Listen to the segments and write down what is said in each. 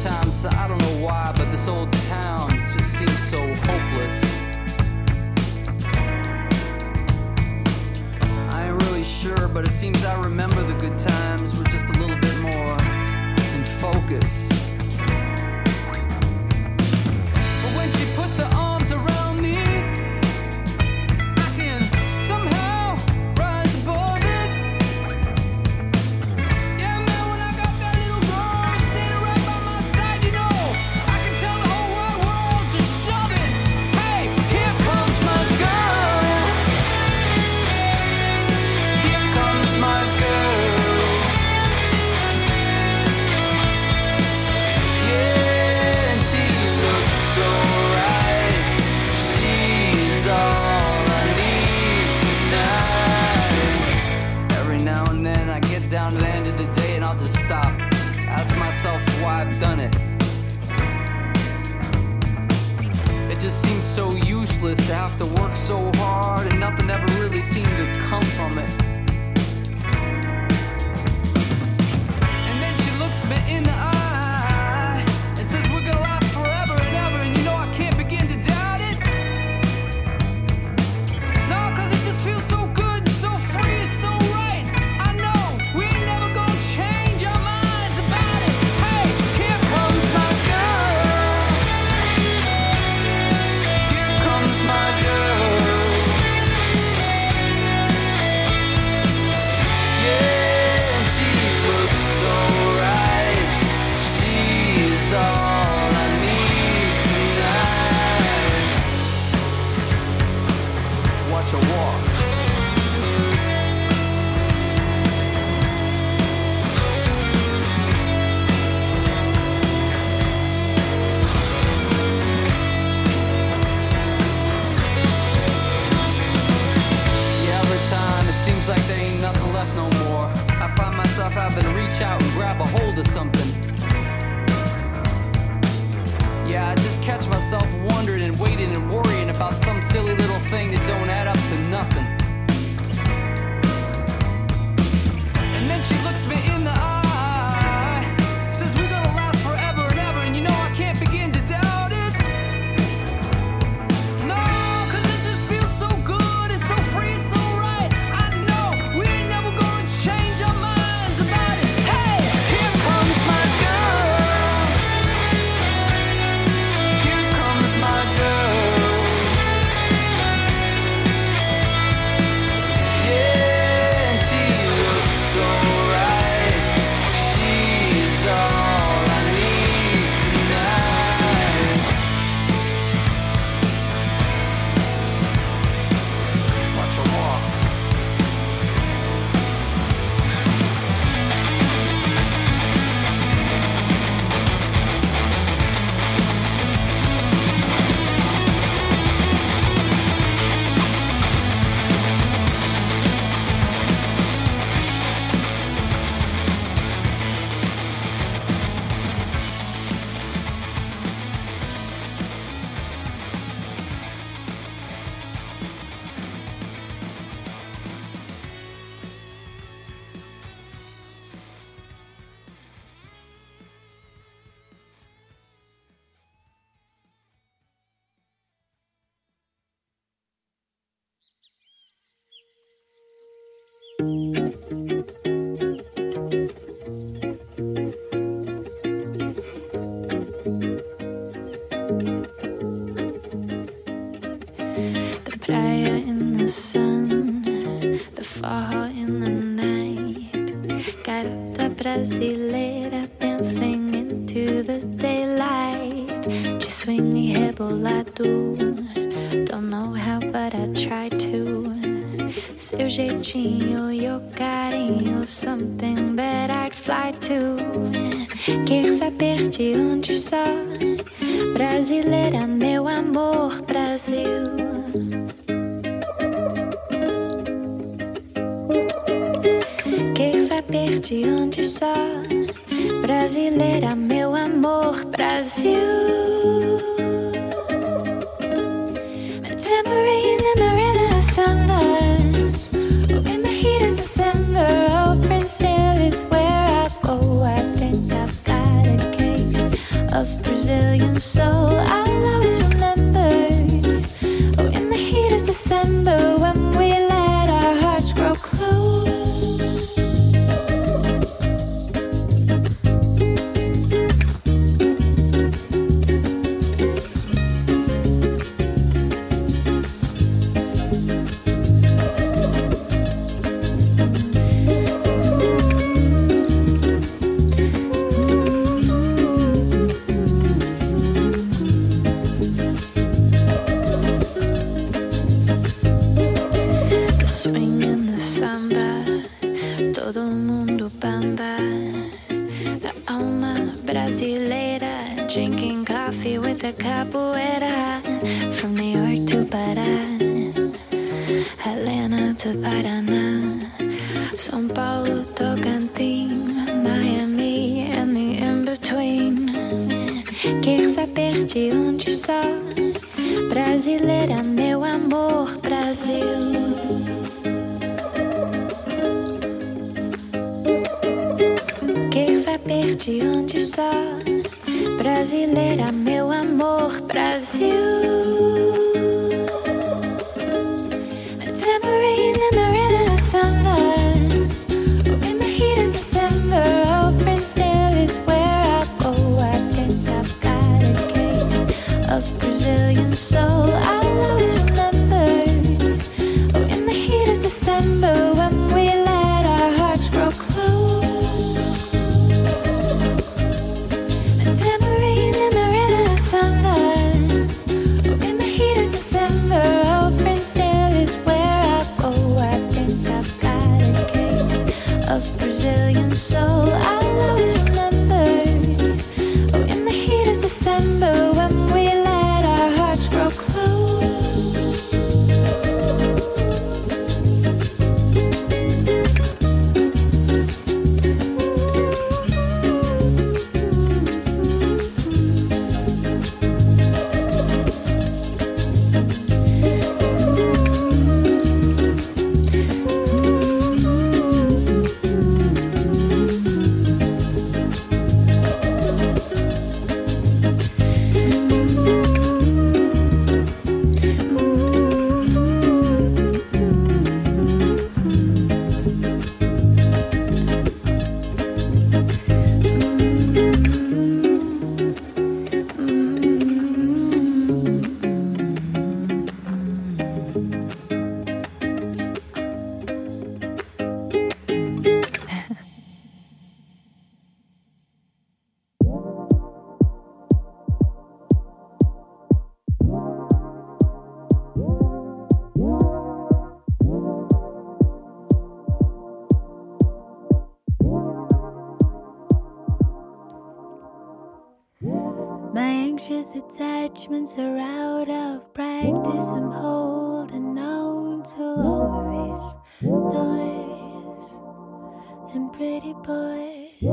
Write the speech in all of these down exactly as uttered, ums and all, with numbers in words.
Sometimes, I don't know why, but this old town just seems so hopeless. I ain't really sure, but it seems I remember the good times were just a little bit more in focus. But when she puts her arms around me, I can somehow rise above it. Yeah, man, when I got that little girl standing right by my side, you know, I can tell the whole wide world to shove it. Hey, here comes my girl. Here comes my girl. Yeah, and she looks so right. She's all I need tonight. Every now and then I get down to the end of the day and I'll just stop, ask myself why I've done it. It just seems so useless to have to work so hard and nothing ever really seemed to come from it. And then she looks me in the eye and says we're gonna last forever and ever, and you know I can't begin to doubt it. No, cause it just feels so good, so free, it's so right. I know we ain't never gonna change our minds about it. Hey, here comes my girl. Here comes my girl. Yeah, she looks so right. She's all I need tonight. Watch her walk. Yeah, over time it seems like there ain't nothing left no more. I find myself having to reach out and grab a hold of something. Yeah, I just catch myself wondering and waiting and worrying about some silly little thing that don't add up to nothing. And then she looks me in the eye, says we're gonna last forever and ever, and you know I can't begin to doubt it. No, cause it just feels so good, it's so free, it's so right. I know we ain't never gonna change our minds about it. Hey, here comes my girl. Here comes my girl. Yeah, and she looks so right. She's all I need tonight. Watch her walk. The praia in the sun, the forró in the night. Garota brasileira dancing into the daylight. De swing e rebolado, don't know how but I try to. Seu jeitinho e o carinho, something that I'd fly to. Quer saber de onde sou? Brasileira, meu amor, Brasil. Quer saber de onde sou? Brasileira, meu amor, Brasil. A tambourine in the Renaissance, oh, in the heat of December. Oh, Brazil is where I go. I think I've got a case Brazilian soul. I'll always remember. Oh, in the heat of December, when we let our hearts grow close. Drinking coffee with a capoeira. From New York to Pará, Atlanta to Paraná, São Paulo, Tocantins, Miami and the in-between. Quer saber de onde sou? Brasileira, meu amor, Brasil. Quer saber de onde sou? Brasileira, meu amor, Brasil. A tambourine in the rhythm of summer. Oh, in the heat of December. Oh, Brazil is where I go. I think I've got a case of Brazilian soul. I'll always remember. Oh, in the heat of December, when we let our hearts grow close. Soul, I'll always remember. Oh, in the heat of December, when we let our hearts grow close. Attachments are out of practice. I'm holding on to all these toys and pretty boys.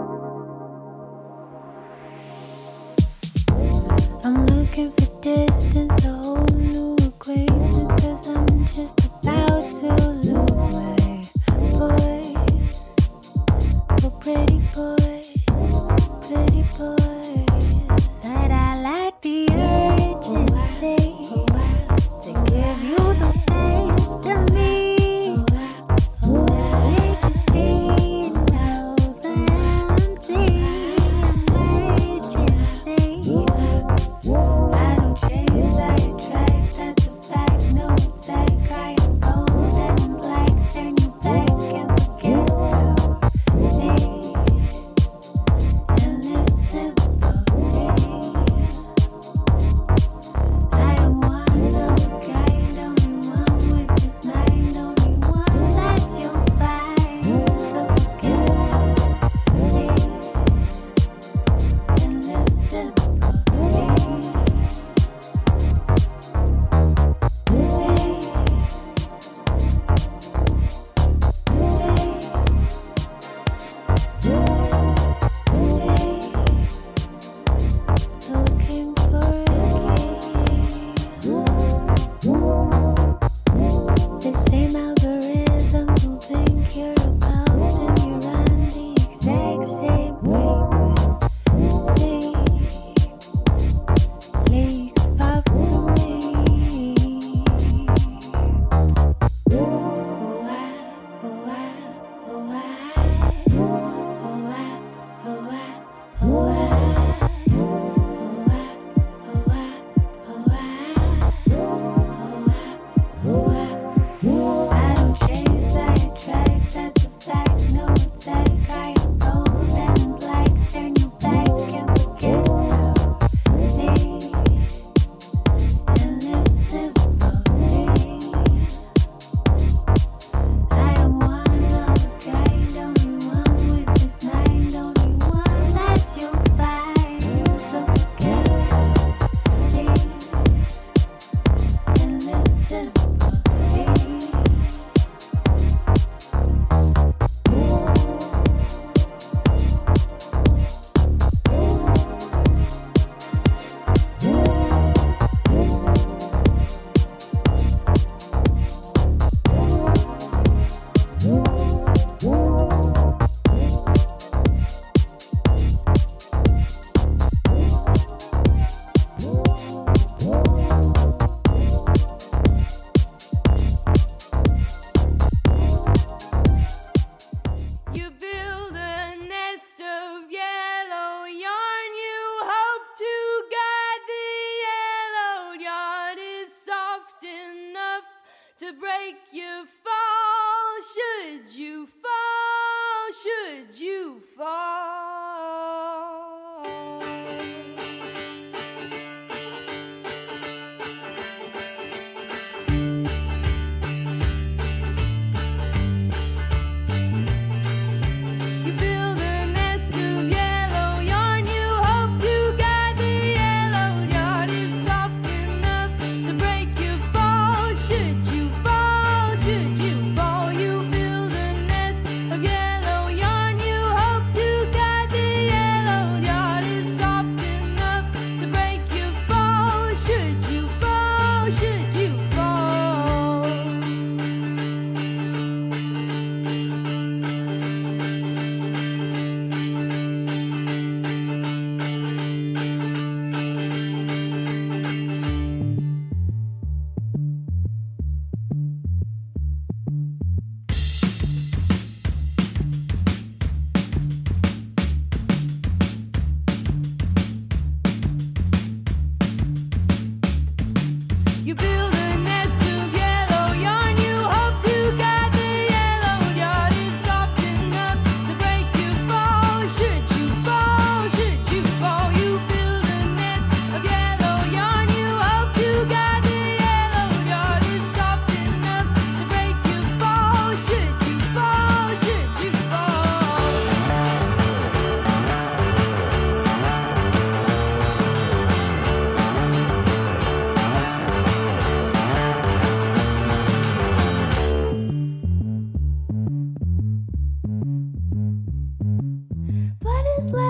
I'm looking for distance, a whole new acquaintance, 'cause I'm just about to lose my voice for pretty boys, pretty boys. That I like the urgency to give you the taste of me. Sweet to speed of the empty emergency. I don't chase, I attract, that's a fact, no attack. I am gold and black, turn you back and forget about me. And live simple.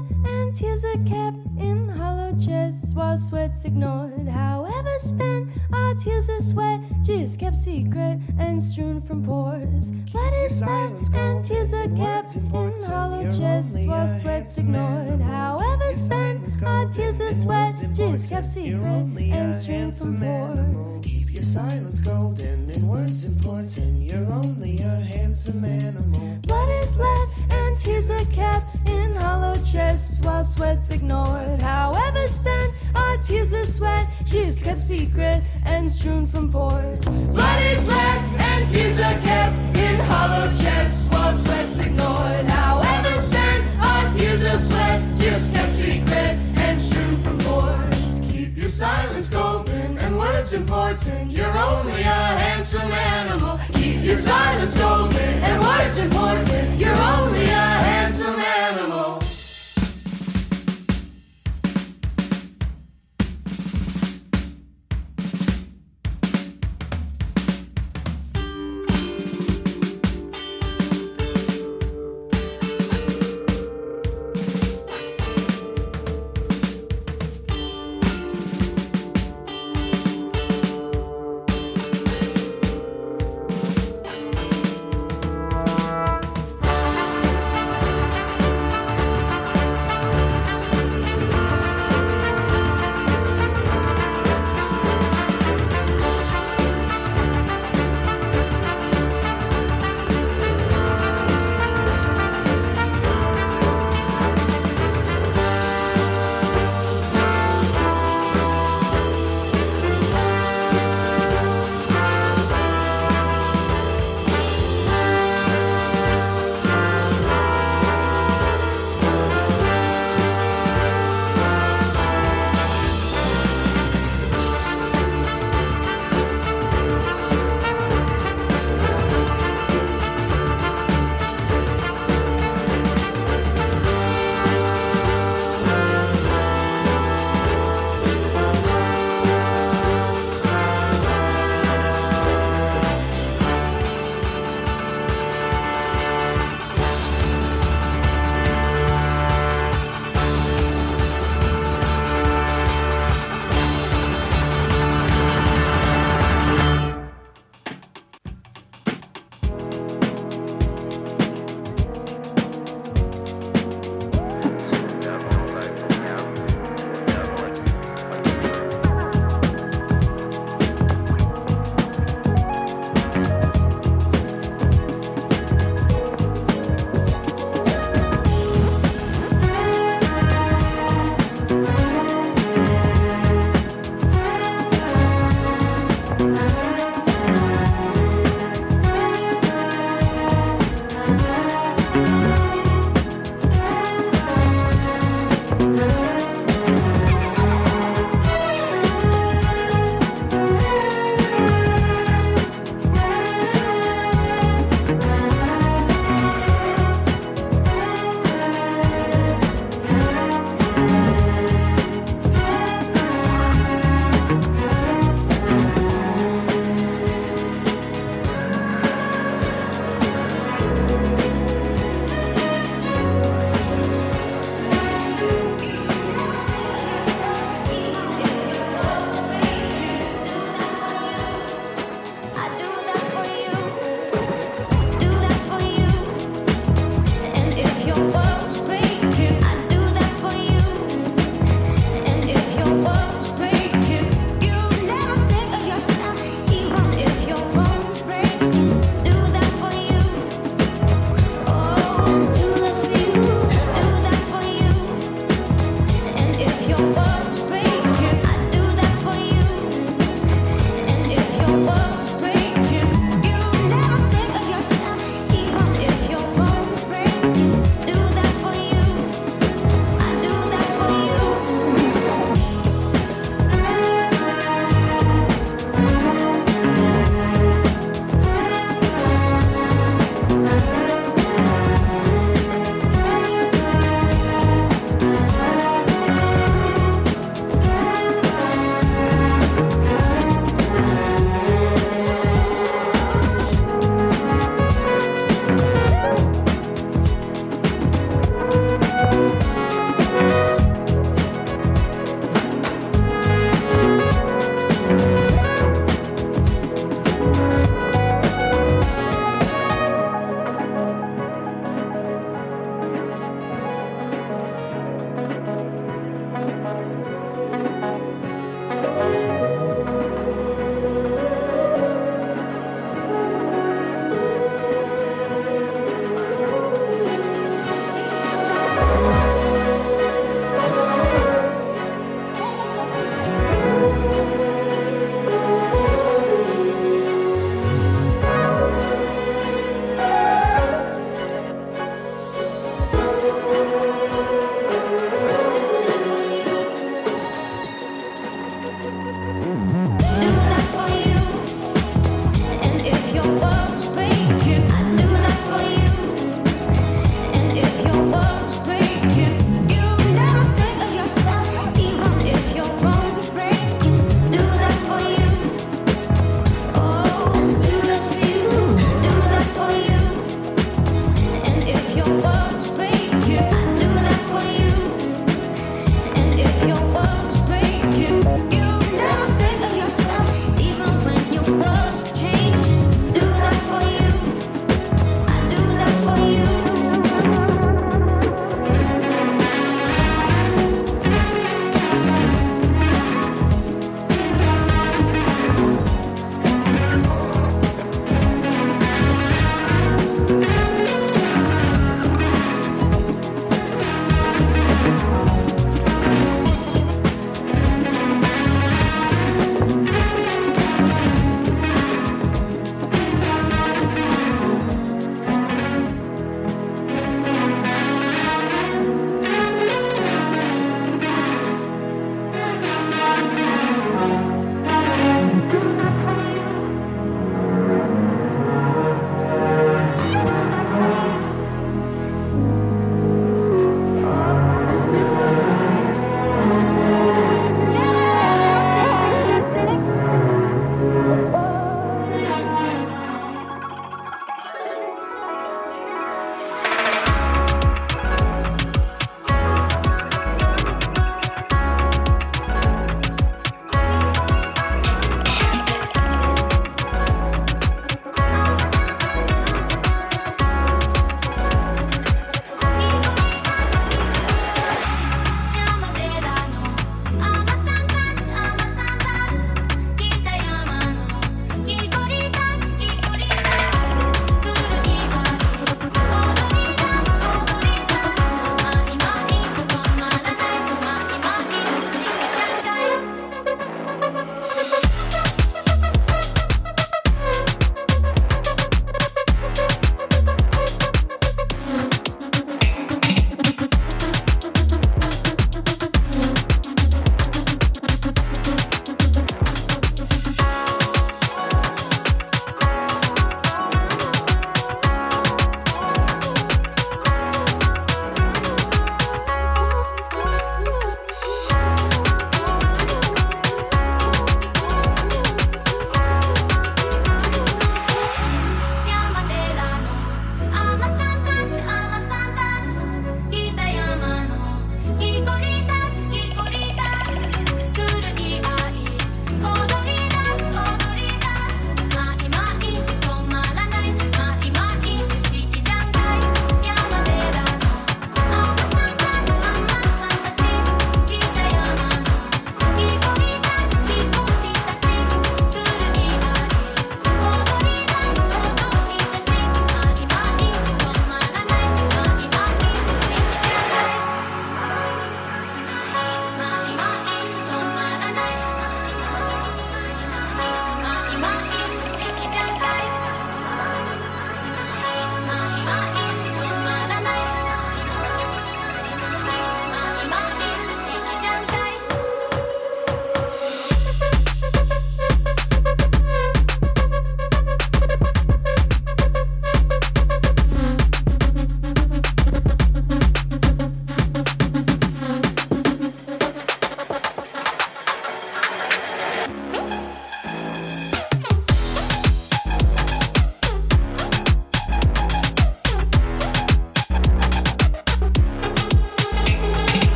blood and tears are kept in hollow chests while sweat's ignored. However spent, our tears are sweat, just kept secret and strewn from pores. Blood is blood and tears are kept in hollow chests while sweat's ignored. However spent, our tears are sweat, just kept secret and strewn from pores. Keep your silence golden and words important. You're only a handsome animal. Blood is blood and tears are kept in hollow chests while sweat's ignored. However spent, our tears are sweat, just kept secret and strewn from pores. Blood is blood and tears are kept in hollow chests while sweat's ignored. However spent, our tears are sweat, just kept secret and strewn from pores. Keep your silence golden and words important. You're only a handsome animal. Keep your silence golden and words important. You're only a handsome animal.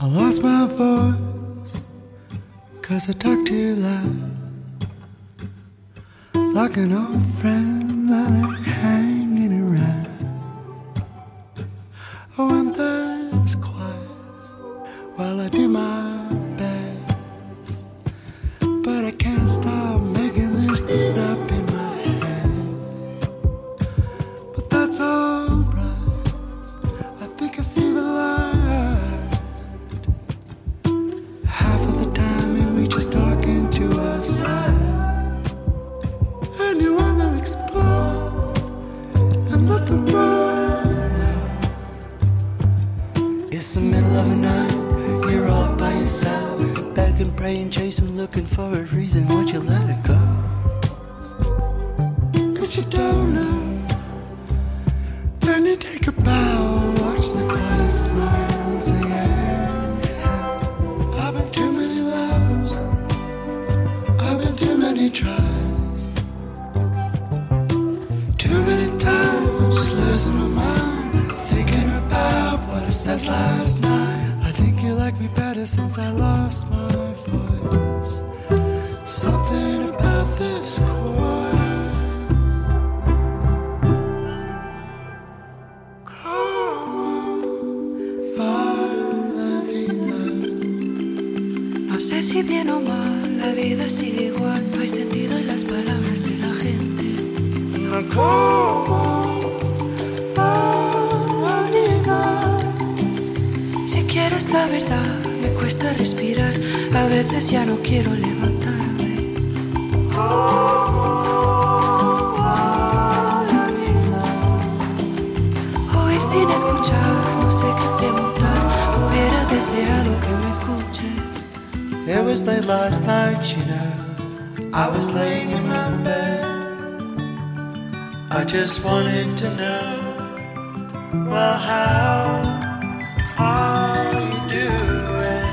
lost my voice, cause I talk too loud, like an old friend that ain't hanging around. Oh, and there's quiet while I do my best, but I can't stop making this shit up in my head. But that's alright, I think I see the light. Half of the time and we just talking to ourselves, and you wanna explore and let the world know. It's the middle of the night, you're all by yourself, begging, praying, chasing, looking for a reason. Won't you let it go? Cause you don't know. Then you take a bow, watch the quiet smile and say, yeah, I've been too many loves, I've been too many tries, too many times losing my mind, thinking about what I said last night. I think you like me better since I lost my voice. Something about this quiet. Como va la vida? No sé si bien o mal, la vida sigue igual. No hay sentido en las palabras de la gente. Como va la vida? Si quieres la verdad, me cuesta respirar. A veces ya no quiero levantarme. Oír sin escuchar, no sé qué preguntar. Hubiera deseado que me escuches. It was late last night, you know, I was laying in my bed. I just wanted to know, well, how are you doing?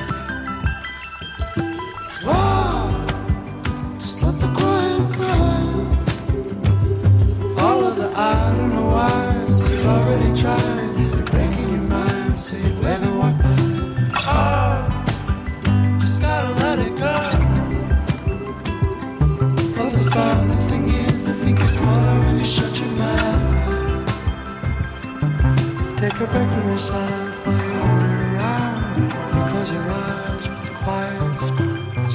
Whoa, just let the quiet sound. All of the I don't know why's you've already tried, breaking your mind so you wave and walk by. Oh, just gotta let it go. Well, the funny thing is, I think you're smaller when you shut your mouth. Take a break from yourself while you wander around. You close your eyes with a quiet smile.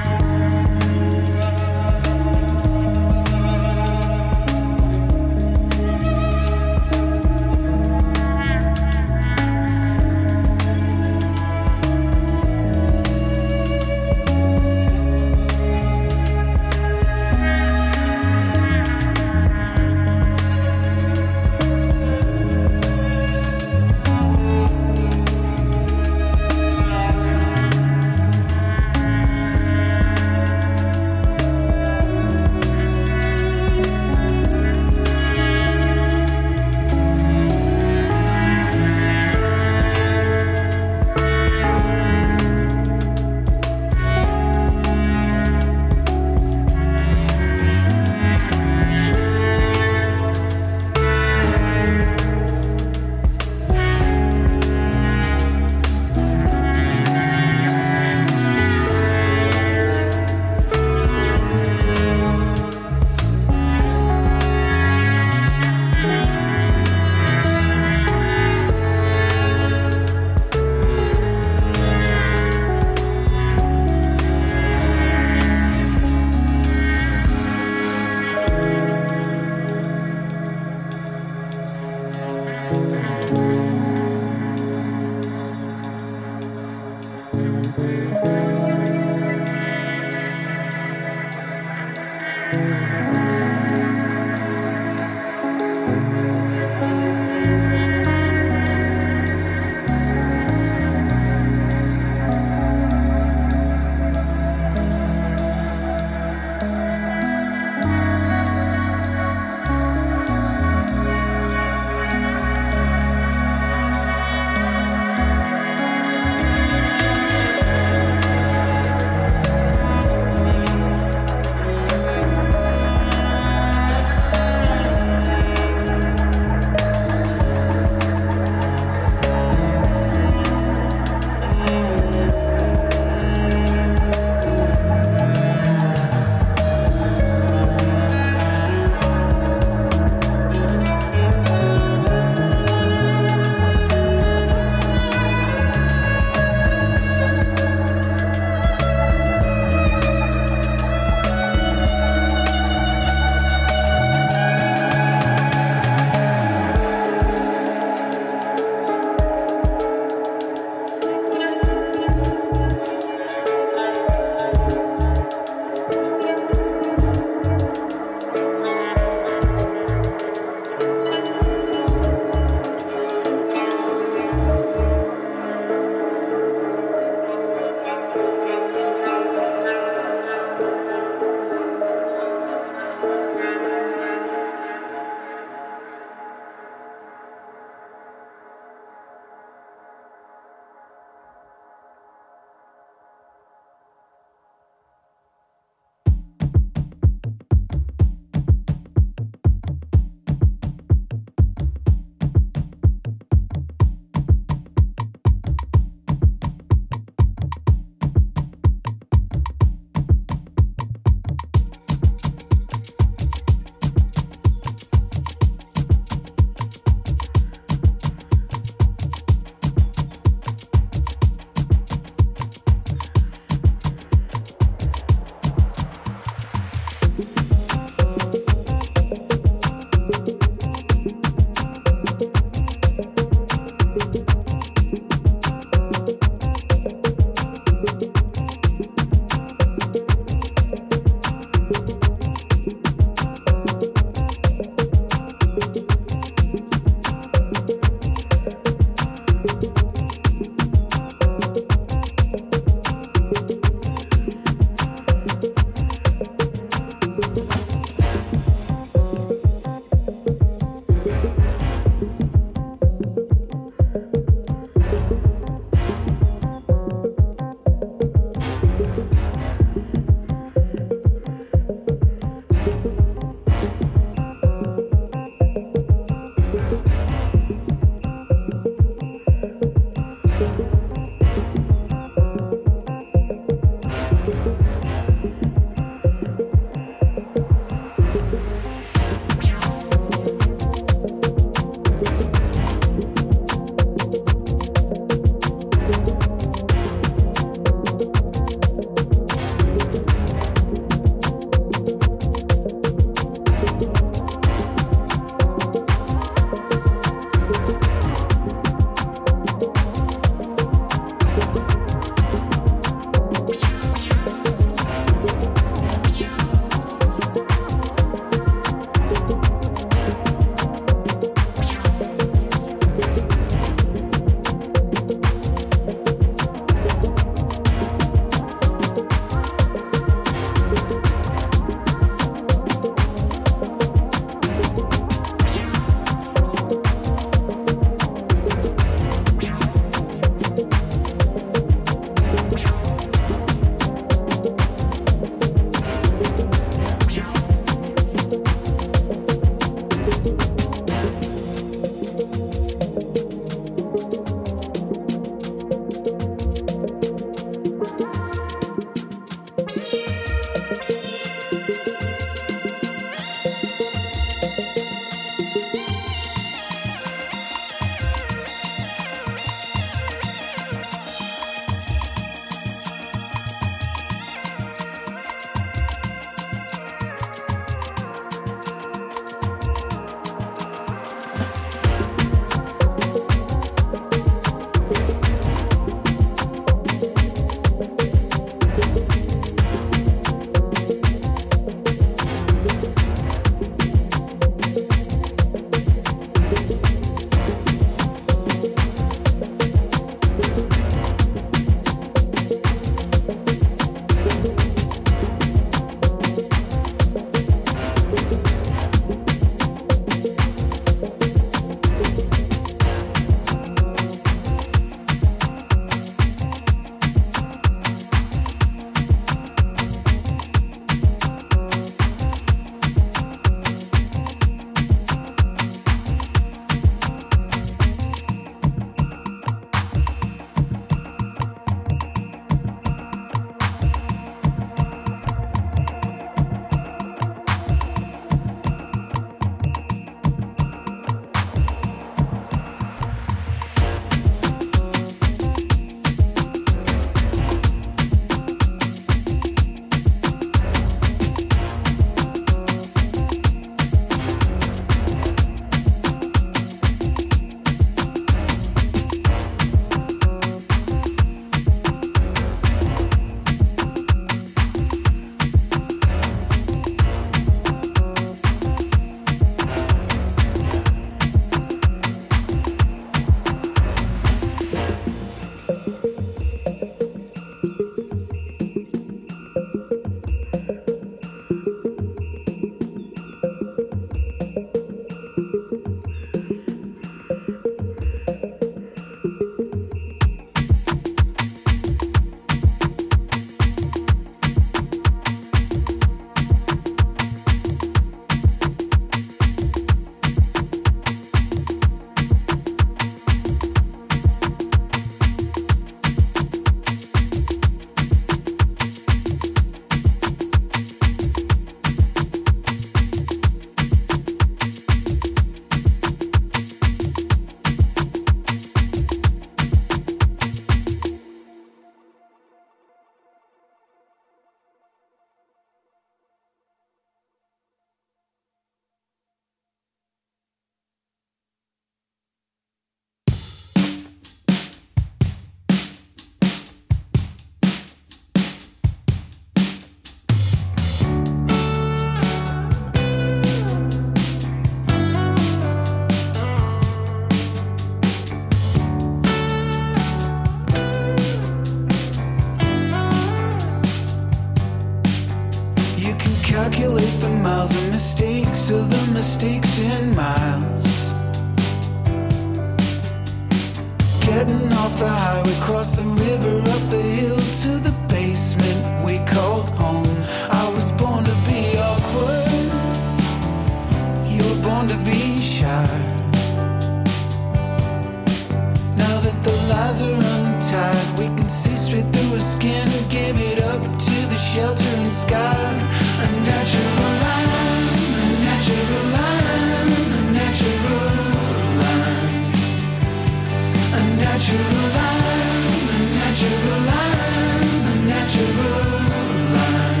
skin, give it up to the sheltering sky. A natural line, a natural line, a natural line. A natural line, a natural line, a natural line.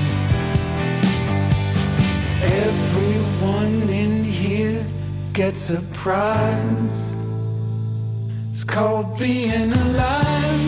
Everyone in here gets a prize. It's called being alive.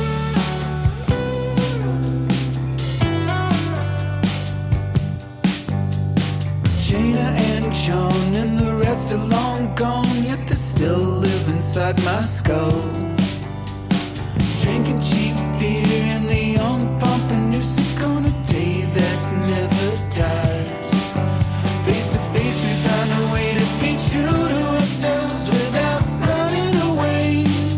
Jaina and John and the rest are long gone, yet they still live inside my skull. Drinking cheap beer in the young pumping music on a day that never dies. Face to face we found a way to be true to ourselves without running away.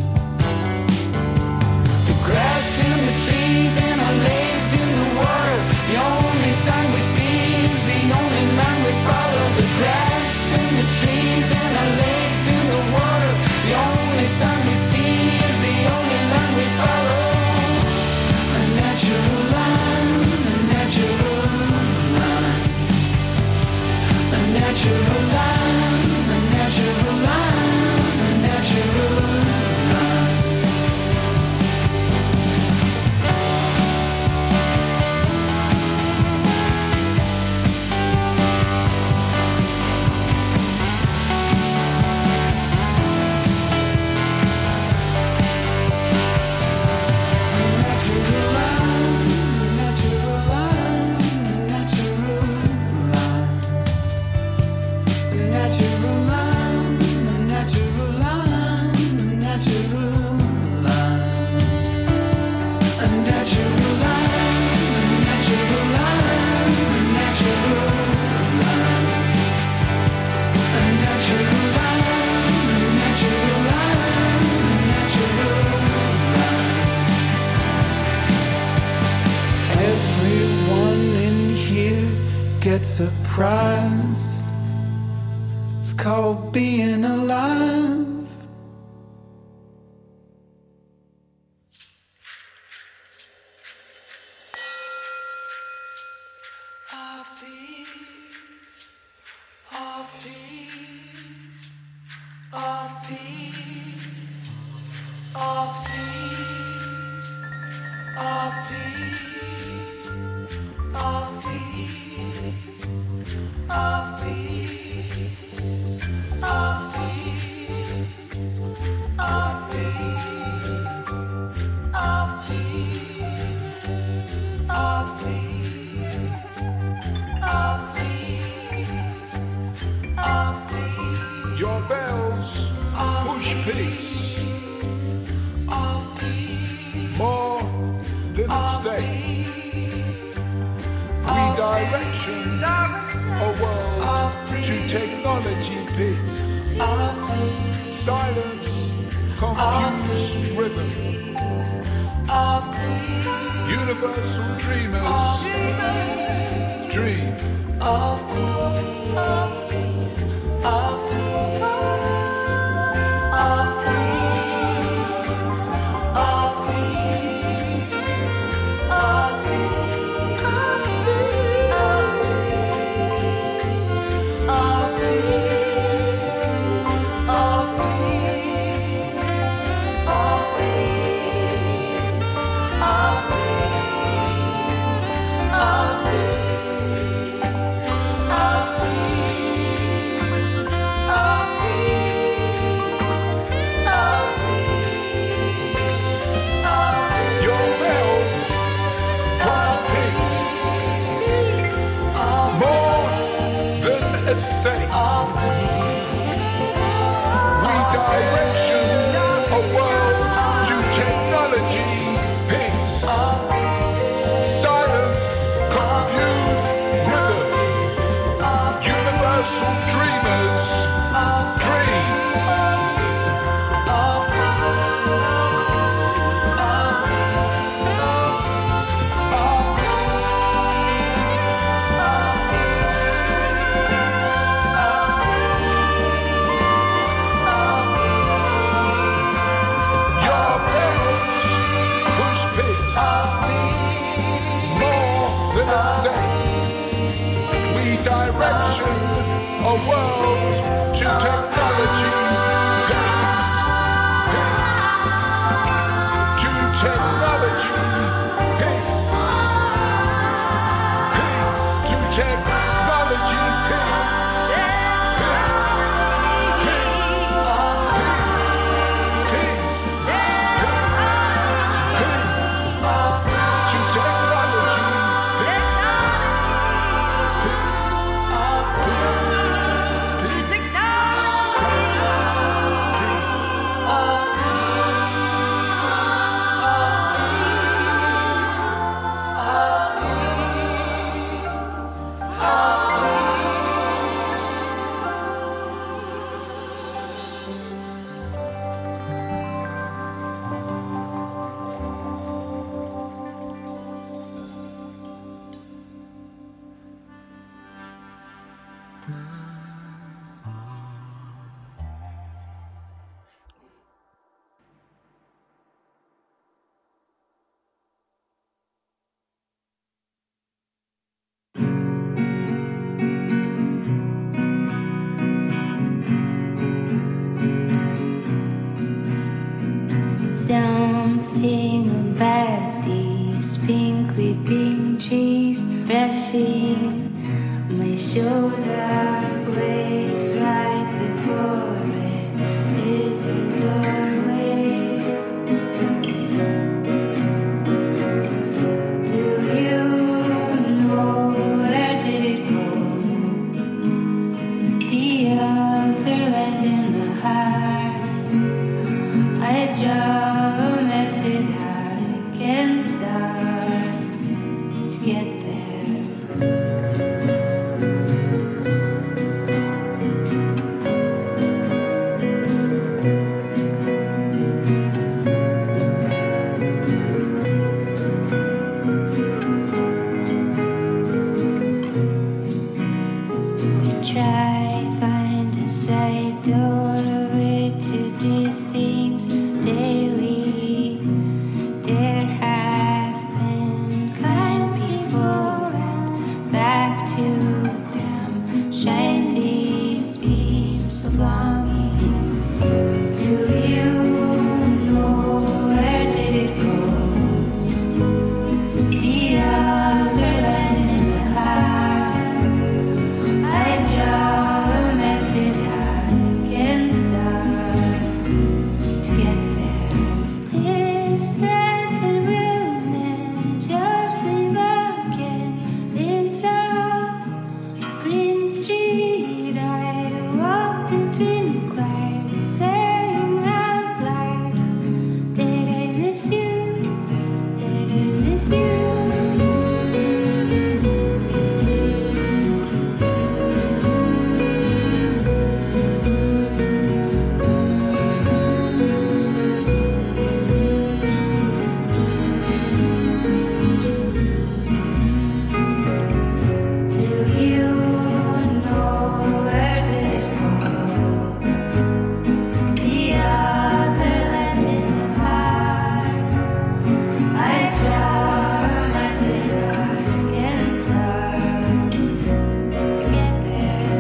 The grass and the trees and our legs in the water, the only sign we see is the only line we follow. The grass and the trees and our legs in the water, the only sign we see is the only line we follow. A natural line, a natural line. A natural line, a natural line, a natural line. Everyone in here gets a prize. It's called being alive. Of peace, of peace, of peace, of peace, of peace, of peace, of peace, of peace, of peace, of peace, of peace. Of peace, of peace, Your bells push peace of peace, more than a state. Redirection a world to technology peace. Silence, confused rhythm. of peace, Universal dreamers dream. of peace, of peace, of peace, of peace, of peace, of peace, of peace, of peace, of peace, of peace, of peace, of peace, of peace. something about these pink weeping trees brushing my shoulder blades right before it is a doorway. Do you know where did it go? The other land in the heart. I draw a method I can start to get there. Try find a side doorway to these things daily. There have been kind people back to them. Shine these beams of longing. Do you know where did it go? The other land in the heart. I draw a method I can start to get there. This thread that will mend your sleeve again is a green street. I walk between clouds, saying out loud that I miss you, that I miss you. Do you know where did it go? The other land in the heart. I draw a method I can start to get there.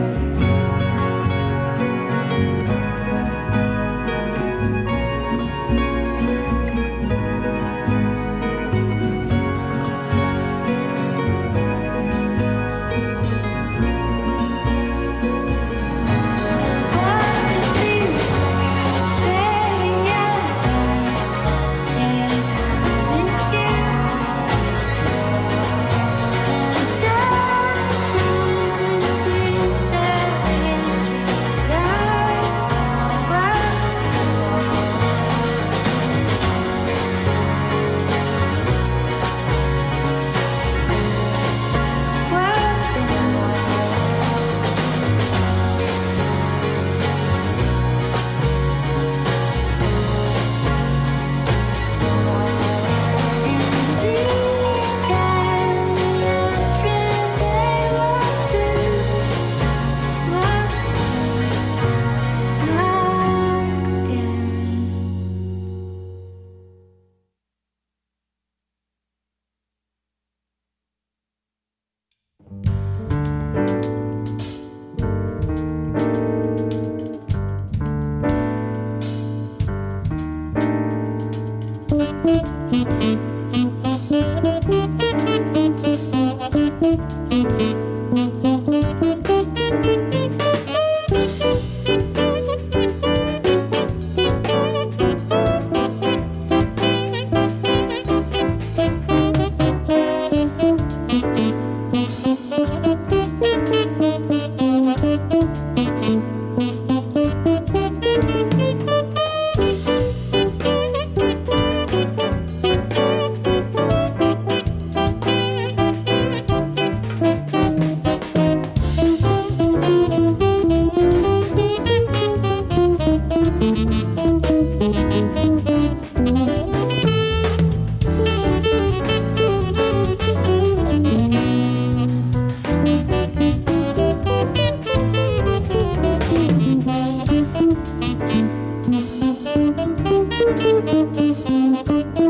Thank you.